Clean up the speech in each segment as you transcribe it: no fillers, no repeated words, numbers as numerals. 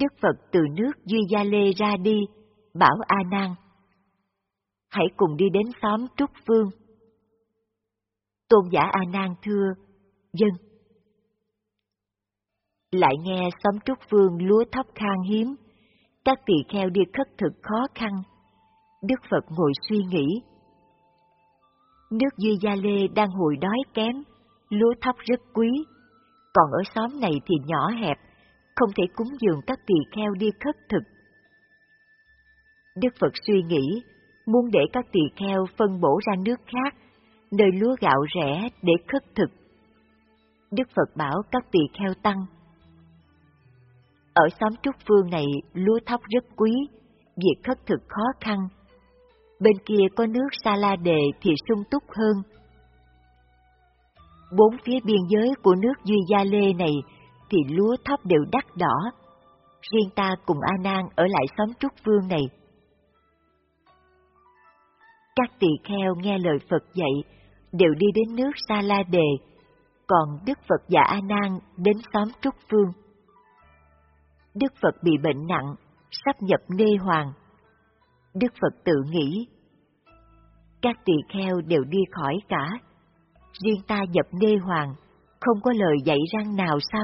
Đức Phật từ nước Duy Gia Lê ra đi, bảo A Nan: hãy cùng đi đến xóm Trúc Phương. Tôn giả A Nan thưa: vâng. Lại nghe xóm Trúc Phương lúa thóc khan hiếm, các tỳ kheo đi khất thực khó khăn. Đức Phật ngồi suy nghĩ. Nước Duy Gia Lê đang hồi đói kém, lúa thóc rất quý, còn ở xóm này thì nhỏ hẹp, không thể cúng dường các tỳ kheo đi khất thực. Đức Phật suy nghĩ, muốn để các tỳ kheo phân bổ ra nước khác, nơi lúa gạo rẻ để khất thực. Đức Phật bảo các tỳ kheo tăng: ở xóm Trúc Phương này lúa thóc rất quý, việc khất thực khó khăn. Bên kia có nước Sa La Đề thì sung túc hơn. Bốn phía biên giới của nước Duy Gia Lê này thì lúa thóc đều đắt đỏ. Riêng ta cùng A Nan ở lại xóm Trúc Phương này. Các tỳ kheo nghe lời Phật dạy, đều đi đến nước Sa La Đề, còn Đức Phật và A Nan đến xóm Trúc Phương. Đức Phật bị bệnh nặng, sắp nhập nê hoàng. Đức Phật tự nghĩ: các tỳ kheo đều đi khỏi cả, riêng ta nhập nê hoàng, không có lời dạy răng nào sao?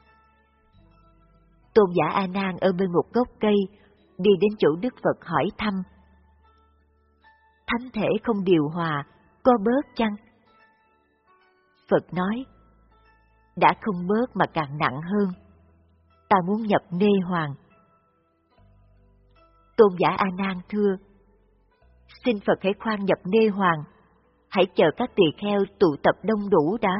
Tôn giả A Nan ở bên một gốc cây, đi đến chỗ Đức Phật hỏi thăm: thánh thể không điều hòa, có bớt chăng? Phật nói: đã không bớt mà càng nặng hơn, ta muốn nhập nê hoàng. Tôn giả A Nan thưa: xin Phật hãy khoan nhập nê hoàng, hãy chờ các tỳ kheo tụ tập đông đủ đã.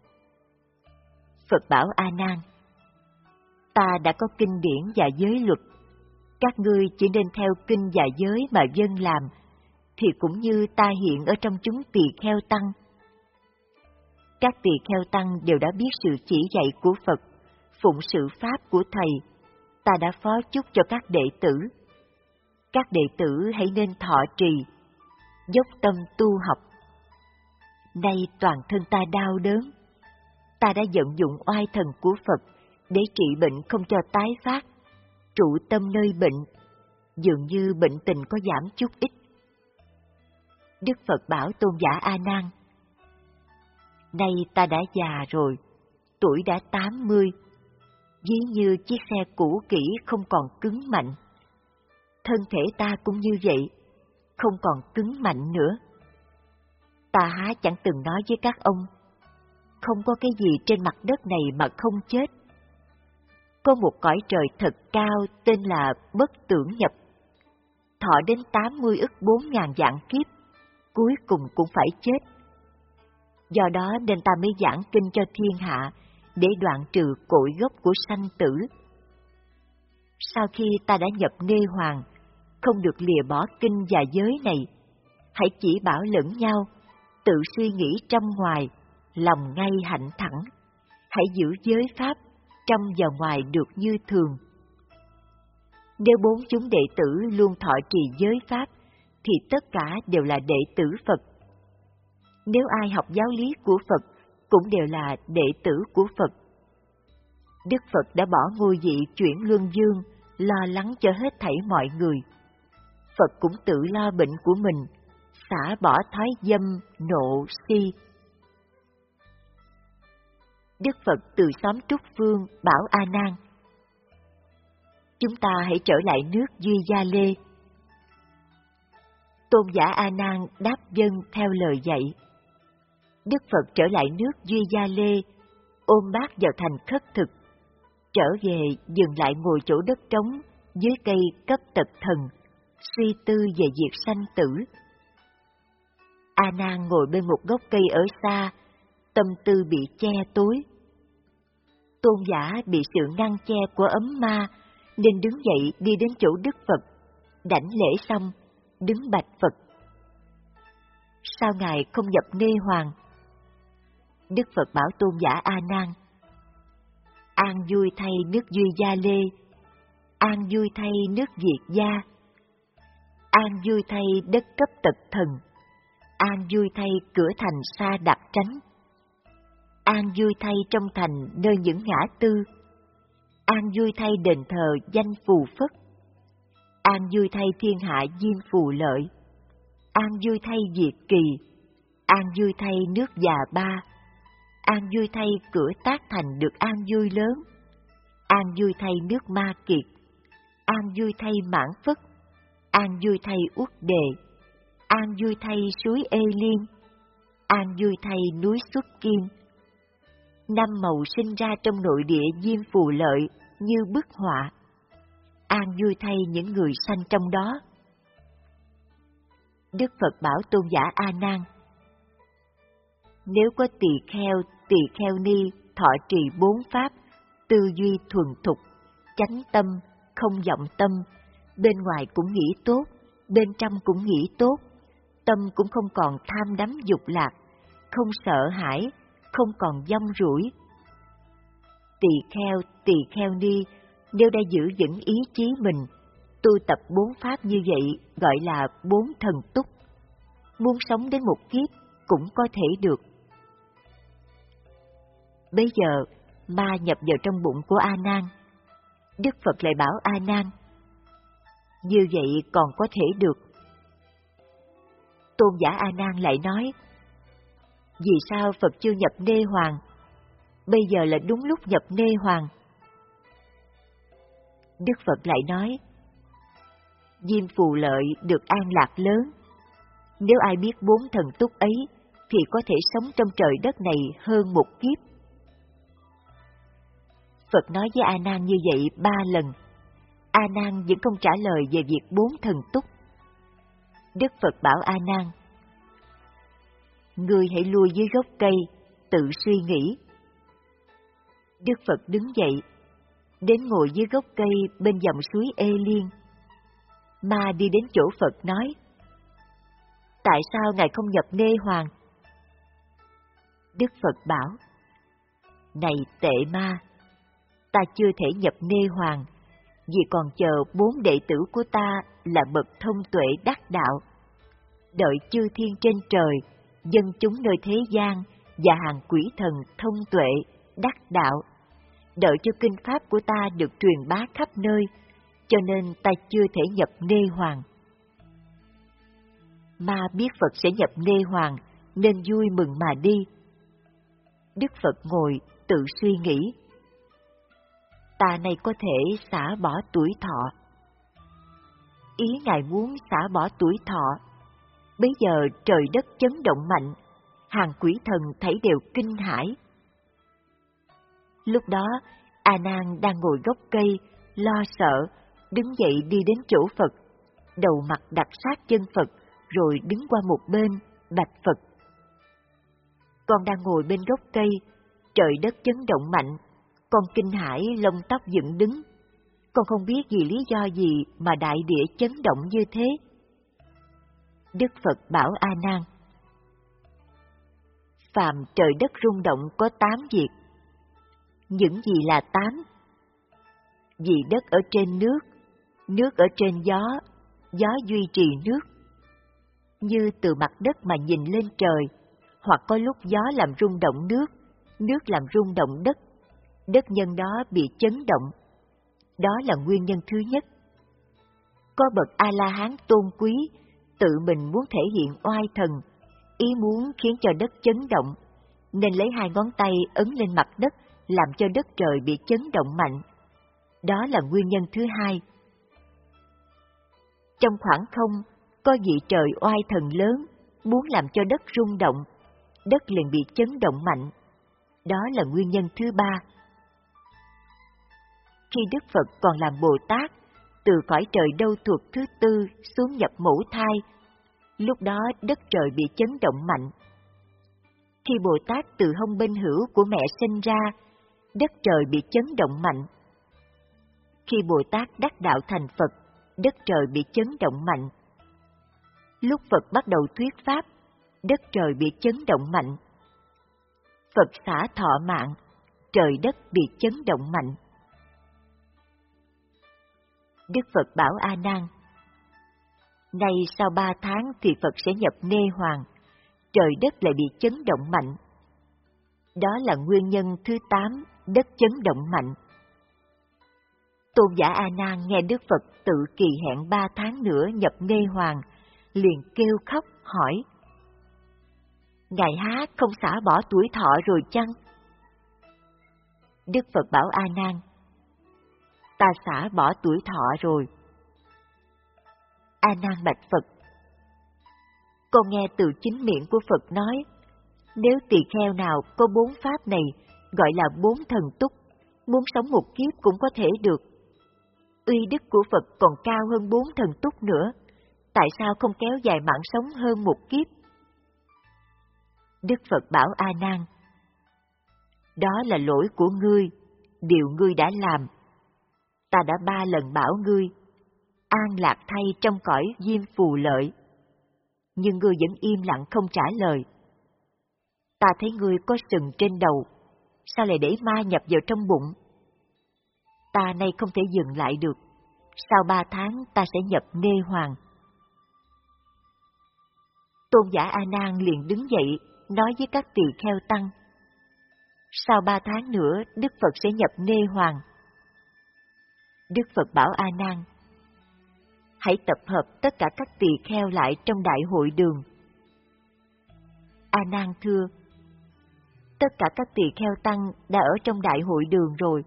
Phật bảo A Nan: ta đã có kinh điển và giới luật, các ngươi chỉ nên theo kinh và giới mà vâng làm, thì cũng như ta hiện ở trong chúng tỳ kheo tăng. Các tỳ kheo tăng đều đã biết sự chỉ dạy của Phật, phụng sự pháp của Thầy, ta đã phó chúc cho các đệ tử. Các đệ tử hãy nên thọ trì, dốc tâm tu học. Nay toàn thân ta đau đớn, ta đã vận dụng oai thần của Phật để trị bệnh không cho tái phát, trụ tâm nơi bệnh, dường như bệnh tình có giảm chút ít. Đức Phật bảo Tôn giả A Nan: nay ta đã già rồi, tuổi đã 80, ví như chiếc xe cũ kỹ không còn cứng mạnh. Thân thể ta cũng như vậy, không còn cứng mạnh nữa. Ta há chẳng từng nói với các ông, không có cái gì trên mặt đất này mà không chết. Có một cõi trời thật cao tên là bất tưởng nhập, thọ đến 80 ức 4.000 vạn kiếp, cuối cùng cũng phải chết. Do đó nên ta mới giảng kinh cho thiên hạ, để đoạn trừ cội gốc của sanh tử. Sau khi ta đã nhập nê hoàng, không được lìa bỏ kinh và giới này, hãy chỉ bảo lẫn nhau, tự suy nghĩ trong ngoài, lòng ngay hạnh thẳng, hãy giữ giới pháp, trong và ngoài được như thường. Nếu bốn chúng đệ tử luôn thọ trì giới pháp, thì tất cả đều là đệ tử Phật. Nếu ai học giáo lý của Phật, cũng đều là đệ tử của Phật. Đức Phật đã bỏ ngôi vị chuyển luân dương, lo lắng cho hết thảy mọi người. Phật cũng tự lo bệnh của mình, xả bỏ thói dâm, nộ, si. Đức Phật từ xóm Trúc Phương bảo A Nan: chúng ta hãy trở lại nước Duy Gia Lê. Tôn giả A Nan đáp vâng theo lời dạy. Đức Phật trở lại nước Duy Gia Lê, ôm bát vào thành khất thực, trở về dừng lại ngồi chỗ đất trống dưới cây Cấp Tật Thần, suy tư về việc sanh tử. A Nan ngồi bên một gốc cây ở xa, tâm tư bị che tối. Tôn giả bị sự ngăn che của ấm ma, nên đứng dậy đi đến chỗ Đức Phật, đảnh lễ xong, đứng bạch Phật: sao ngài không nhập nê hoàng? Đức Phật bảo Tôn giả A Nan: an vui thay nước Duy Gia Lê, an vui thay nước Việt Gia, an vui thay đất Cấp Tật Thần, an vui thay cửa thành Sa Đạp Tránh, an vui thay trong thành nơi những ngã tư, an vui thay đền thờ danh phù phất, an vui thay thiên hạ diêm phù lợi, an vui thay Việt Kỳ, an vui thay nước Già Ba, an vui thay cửa Tác Thành được an vui lớn, an vui thay nước Ma Kiệt, an vui thay Mãn Phất, an vui thay Uất Đề, an vui thay suối Ê Liên, an vui thay núi Xuất Kim. Năm màu sinh ra trong nội địa diêm phù lợi như bức họa, an vui thay những người sanh trong đó. Đức Phật bảo tôn giả A Nan: nếu có tỳ kheo ni thọ trì 4 pháp, tư duy thuần thục, chánh tâm, không vọng tâm, bên ngoài cũng nghĩ tốt, bên trong cũng nghĩ tốt, tâm cũng không còn tham đắm dục lạc, không sợ hãi, không còn vong rủi. Tỳ kheo ni nếu đã giữ vững ý chí mình, tu tập 4 pháp như vậy gọi là 4 thần túc. Muốn sống đến một kiếp cũng có thể được. Bây giờ, ma nhập vào trong bụng của A Nan. Đức Phật lại bảo A Nan: như vậy còn có thể được. Tôn giả A Nan lại nói: vì sao Phật chưa nhập nê hoàng? Bây giờ là đúng lúc nhập nê hoàng. Đức Phật lại nói: diêm phù lợi được an lạc lớn. Nếu ai biết 4 thần túc ấy, thì có thể sống trong trời đất này hơn một kiếp. Phật nói với A Nan như vậy 3 lần. A Nan vẫn không trả lời về việc 4 thần túc. Đức Phật bảo A Nan: ngươi hãy lui dưới gốc cây, tự suy nghĩ. Đức Phật đứng dậy, đến ngồi dưới gốc cây bên dòng suối Ê Liên. Ma đi đến chỗ Phật nói: tại sao Ngài không nhập nê hoàng? Đức Phật bảo: này tệ ma, ta chưa thể nhập nê hoàng, vì còn chờ 4 đệ tử của ta là bậc thông tuệ đắc đạo. Đợi chư thiên trên trời, dân chúng nơi thế gian và hàng quỷ thần thông tuệ đắc đạo, đợi cho kinh pháp của ta được truyền bá khắp nơi, cho nên ta chưa thể nhập nê hoàng. Ma biết Phật sẽ nhập nê hoàng nên vui mừng mà đi. Đức Phật ngồi tự suy nghĩ: ta này có thể xả bỏ tuổi thọ. Ý Ngài muốn xả bỏ tuổi thọ. Bấy giờ trời đất chấn động mạnh, hàng quỷ thần thấy đều kinh hãi. Lúc đó, A Nan đang ngồi gốc cây, lo sợ, đứng dậy đi đến chỗ Phật, đầu mặt đặt sát chân Phật, rồi đứng qua một bên, bạch Phật: con đang ngồi bên gốc cây, trời đất chấn động mạnh, con kinh hãi lông tóc dựng đứng. Con không biết vì lý do gì mà đại địa chấn động như thế. Đức Phật bảo A Nan: phàm trời đất rung động có 8 việc. Những gì là 8? Vì đất ở trên nước, nước ở trên gió, gió duy trì nước. Như từ mặt đất mà nhìn lên trời, hoặc có lúc gió làm rung động nước, nước làm rung động đất, đất nhân đó bị chấn động. Đó là nguyên nhân thứ nhất. Có bậc A-la-hán tôn quý, tự mình muốn thể hiện oai thần, ý muốn khiến cho đất chấn động, nên lấy 2 ngón tay ấn lên mặt đất làm cho đất trời bị chấn động mạnh. Đó là nguyên nhân thứ hai. Trong khoảng không, có vị trời oai thần lớn, muốn làm cho đất rung động, đất liền bị chấn động mạnh. Đó là nguyên nhân thứ ba. Khi Đức Phật còn làm Bồ Tát, từ cõi trời đâu thuộc thứ 4 xuống nhập mẫu thai, lúc đó đất trời bị chấn động mạnh. Khi Bồ Tát từ hông bên hữu của mẹ sinh ra, đất trời bị chấn động mạnh. Khi Bồ Tát đắc đạo thành Phật, đất trời bị chấn động mạnh. Lúc Phật bắt đầu thuyết pháp, đất trời bị chấn động mạnh. Phật xả thọ mạng, trời đất bị chấn động mạnh. Đức Phật bảo A Nan: nay sau 3 tháng thì Phật sẽ nhập nê hoàng, trời đất lại bị chấn động mạnh. Đó là nguyên nhân thứ 8, đất chấn động mạnh. Tôn giả A Nan nghe Đức Phật tự kỳ hẹn 3 tháng nữa nhập Nê Hoàng, liền kêu khóc hỏi: Ngài há không xả bỏ tuổi thọ rồi chăng? Đức Phật bảo A Nan: Ta xả bỏ tuổi thọ rồi. A Nan bạch Phật: Con nghe từ chính miệng của Phật nói, nếu tỳ kheo nào có 4 pháp này, gọi là 4 thần túc, muốn sống một kiếp cũng có thể được. Uy đức của Phật còn cao hơn 4 thần túc nữa, tại sao không kéo dài mạng sống hơn một kiếp? Đức Phật bảo A Nan: Đó là lỗi của ngươi, điều ngươi đã làm. Ta đã 3 lần bảo ngươi, an lạc thay trong cõi diêm phù lợi, nhưng ngươi vẫn im lặng không trả lời. Ta thấy ngươi có sừng trên đầu, sao lại để ma nhập vào trong bụng? Ta nay không thể dừng lại được, sau 3 tháng ta sẽ nhập Nê Hoàng. Tôn giả A Nan liền đứng dậy, nói với các tỳ kheo tăng: Sau 3 tháng nữa, Đức Phật sẽ nhập Nê Hoàng. Đức Phật bảo A Nan: Hãy tập hợp tất cả các tỳ kheo lại trong đại hội đường. A Nan thưa: Tất cả các tỳ kheo tăng đã ở trong đại hội đường rồi.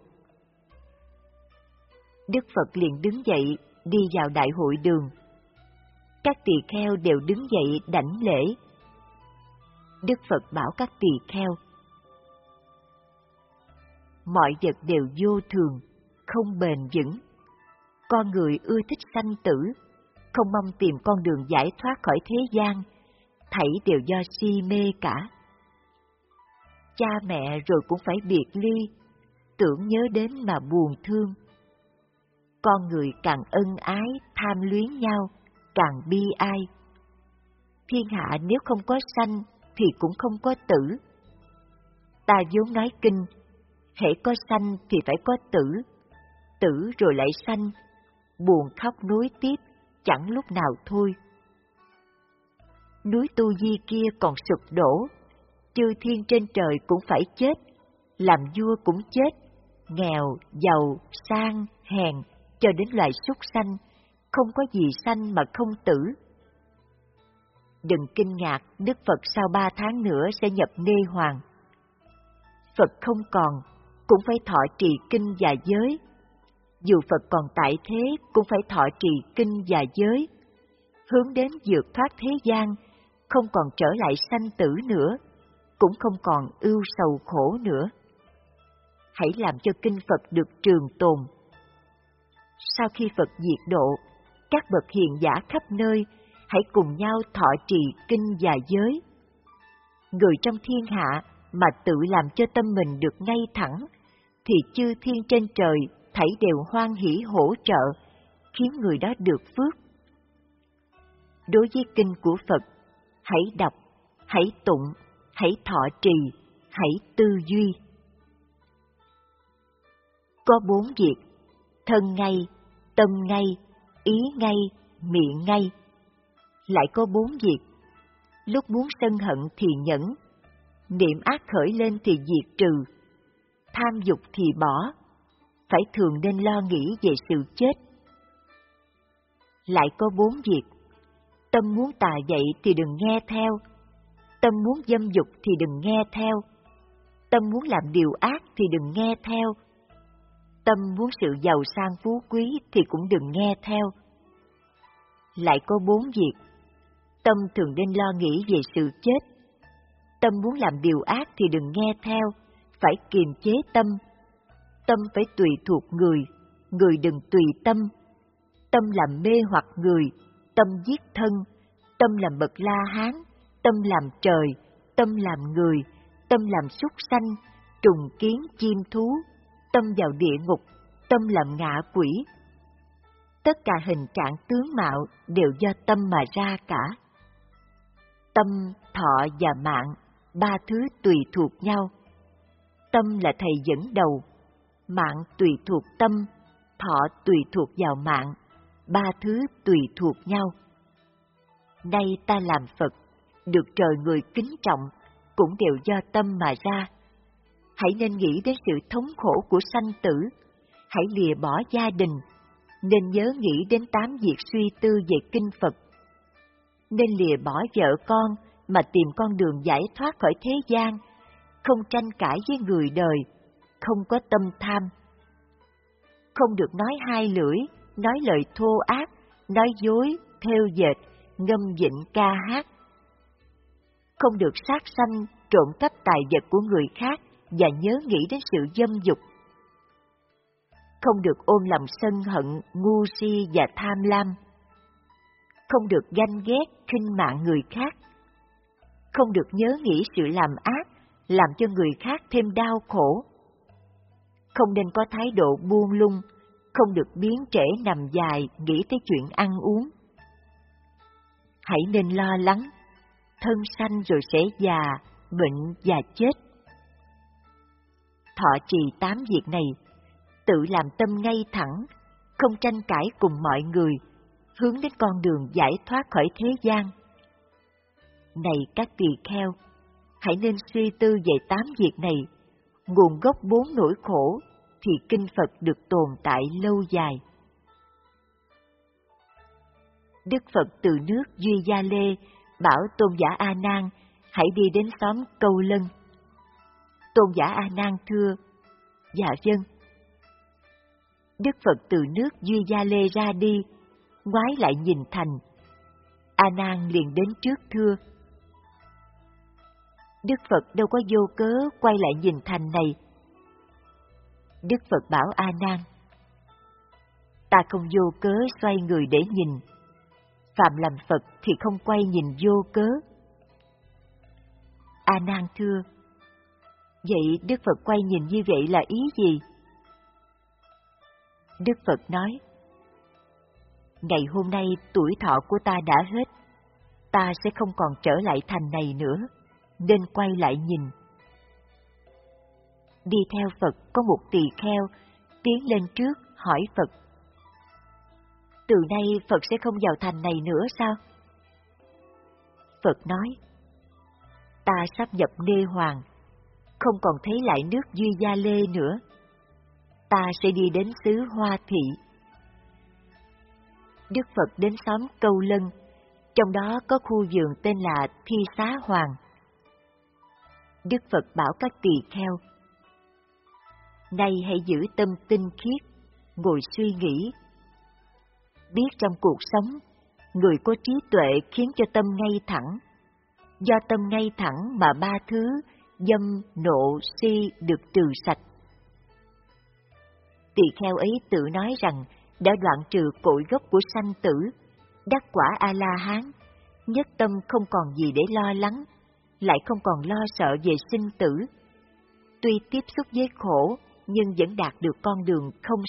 Đức Phật liền đứng dậy, đi vào đại hội đường. Các tỳ kheo đều đứng dậy đảnh lễ. Đức Phật bảo các tỳ kheo: Mọi vật đều vô thường, không bền vững. Con người ưa thích sanh tử, không mong tìm con đường giải thoát khỏi thế gian, thảy đều do si mê cả. Cha mẹ rồi cũng phải biệt ly, tưởng nhớ đến mà buồn thương. Con người càng ân ái, tham luyến nhau, càng bi ai. Thiên hạ nếu không có sanh thì cũng không có tử. Ta vốn nói kinh, hễ có sanh thì phải có tử, tử rồi lại sanh, buồn khóc nối tiếp, chẳng lúc nào thôi. Núi Tu Di kia còn sụp đổ, chư thiên trên trời cũng phải chết, làm vua cũng chết, nghèo, giàu, sang, hèn, cho đến loài súc sanh, không có gì sanh mà không tử. Đừng kinh ngạc, Đức Phật sau 3 tháng nữa sẽ nhập Nê Hoàng. Phật không còn, cũng phải thọ trì kinh và giới. Dù Phật còn tại thế, cũng phải thọ trì kinh và giới, hướng đến vượt thoát thế gian, không còn trở lại sanh tử nữa, cũng không còn ưu sầu khổ nữa. Hãy làm cho kinh Phật được trường tồn. Sau khi Phật diệt độ, các bậc hiền giả khắp nơi hãy cùng nhau thọ trì kinh và giới. Người trong thiên hạ mà tự làm cho tâm mình được ngay thẳng, thì chư thiên trên trời thảy đều hoan hỷ hỗ trợ, khiến người đó được phước. Đối với kinh của Phật, hãy đọc, hãy tụng, hãy thọ trì, hãy tư duy. Có 4 việc: thân ngay, tâm ngay, ý ngay, miệng ngay. Lại có 4 việc: lúc muốn sân hận thì nhẫn, niệm ác khởi lên thì diệt trừ, tham dục thì bỏ, phải thường nên lo nghĩ về sự chết. Lại có 4 việc: tâm muốn tà dậy thì đừng nghe theo, tâm muốn dâm dục thì đừng nghe theo, tâm muốn làm điều ác thì đừng nghe theo, tâm muốn sự giàu sang phú quý thì cũng đừng nghe theo. Lại có 4 việc: tâm thường nên lo nghĩ về sự chết, tâm muốn làm điều ác thì đừng nghe theo, phải kiềm chế tâm, tâm phải tùy thuộc người, người đừng tùy tâm, tâm làm mê hoặc người, tâm giết thân, tâm làm bậc La Hán, tâm làm trời, tâm làm người, tâm làm súc sanh, trùng kiến chim thú, tâm vào địa ngục, tâm làm ngạ quỷ. Tất cả hình trạng tướng mạo đều do tâm mà ra cả. Tâm, thọ và mạng, 3 thứ tùy thuộc nhau. Tâm là thầy dẫn đầu, mạng tùy thuộc tâm, thọ tùy thuộc vào mạng, 3 thứ tùy thuộc nhau. Nay ta làm Phật, được trời người kính trọng, cũng đều do tâm mà ra. Hãy nên nghĩ đến sự thống khổ của sanh tử, hãy lìa bỏ gia đình, nên nhớ nghĩ đến 8 việc suy tư về kinh Phật. Nên lìa bỏ vợ con mà tìm con đường giải thoát khỏi thế gian, không tranh cãi với người đời, không có tâm tham. Không được nói hai lưỡi, nói lời thô ác, nói dối, thêu dệt, ngâm vịnh ca hát. Không được sát sanh, trộm cắp tài vật của người khác và nhớ nghĩ đến sự dâm dục. Không được ôm lòng sân hận, ngu si và tham lam. Không được ganh ghét, khinh mạng người khác. Không được nhớ nghĩ sự làm ác, làm cho người khác thêm đau khổ. Không nên có thái độ buông lung, không được biến trễ nằm dài nghĩ tới chuyện ăn uống. Hãy nên lo lắng, thân sanh rồi sẽ già, bệnh và chết. Thọ trì 8 việc này, tự làm tâm ngay thẳng, không tranh cãi cùng mọi người, hướng đến con đường giải thoát khỏi thế gian. Này các tỳ kheo, hãy nên suy tư về 8 việc này, nguồn gốc 4 nỗi khổ, thì kinh Phật được tồn tại lâu dài. Đức Phật từ nước Duy Gia Lê bảo Tôn giả A Nan hãy đi đến xóm Câu Lân. Tôn giả A Nan thưa: dạ vâng. Đức Phật từ nước Duy Gia Lê ra đi, ngoái lại nhìn thành. A Nan liền đến trước thưa: Đức Phật đâu có vô cớ quay lại nhìn thành này. Đức Phật bảo A Nan: ta không vô cớ xoay người để nhìn. Phạm làm Phật thì không quay nhìn vô cớ. A Nan thưa: vậy Đức Phật quay nhìn như vậy là ý gì? Đức Phật nói: ngày hôm nay tuổi thọ của ta đã hết, ta sẽ không còn trở lại thành này nữa, nên quay lại nhìn. Đi theo Phật có một tỳ kheo tiến lên trước hỏi Phật: từ nay Phật sẽ không vào thành này nữa sao? Phật nói: ta sắp nhập Nê Hoàng, không còn thấy lại nước Duy Gia Lê nữa. Ta sẽ đi đến xứ Hoa Thị. Đức Phật đến xóm Câu Lân, trong đó có khu vườn tên là Thi Xá Hoàng. Đức Phật bảo các tỳ kheo: nay hãy giữ tâm tinh khiết, ngồi suy nghĩ. Biết trong cuộc sống, người có trí tuệ khiến cho tâm ngay thẳng. Do tâm ngay thẳng mà 3 thứ dâm, nộ, si được trừ sạch. Tỳ kheo ấy tự nói rằng đã đoạn trừ cội gốc của sanh tử, đắc quả A-la-hán, nhất tâm không còn gì để lo lắng, lại không còn lo sợ về sinh tử. Tuy tiếp xúc với khổ, nhưng vẫn đạt được con đường không